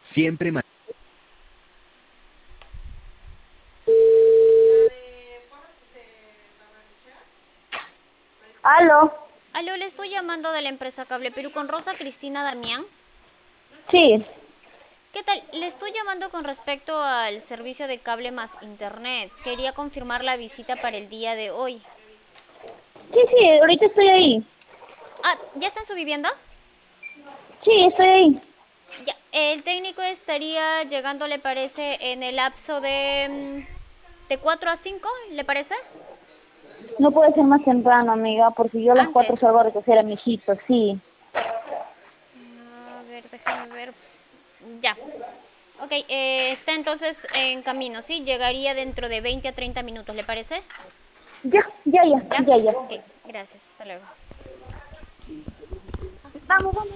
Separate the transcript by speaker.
Speaker 1: Siempre
Speaker 2: ¿Aló?
Speaker 3: Aló, le estoy llamando de la empresa Cable Perú con Rosa Cristina Damián.
Speaker 2: Sí,
Speaker 3: ¿Qué tal? Le estoy llamando con respecto al servicio de cable más internet. Quería confirmar la visita para el día de hoy.
Speaker 2: sí, ahorita estoy ahí.
Speaker 3: Ah, ¿ya está en su vivienda?
Speaker 2: Sí, estoy ahí.
Speaker 3: Ya, el técnico estaría llegando, le parece, en el lapso de 4 a 5, ¿le parece?
Speaker 2: No puede ser más temprano, amiga, porque yo a las 4
Speaker 3: Antes.
Speaker 2: salgo a recoger a mi hijito, sí.
Speaker 3: A ver, déjeme ver. Ya. Ok, está entonces en camino, ¿sí? Llegaría dentro de 20 a 30 minutos, ¿le parece?
Speaker 2: Ya, ya, ya,
Speaker 3: ¿Ya?
Speaker 2: ya, ya.
Speaker 3: Ok, gracias. Hasta luego.
Speaker 2: Vamos, vamos.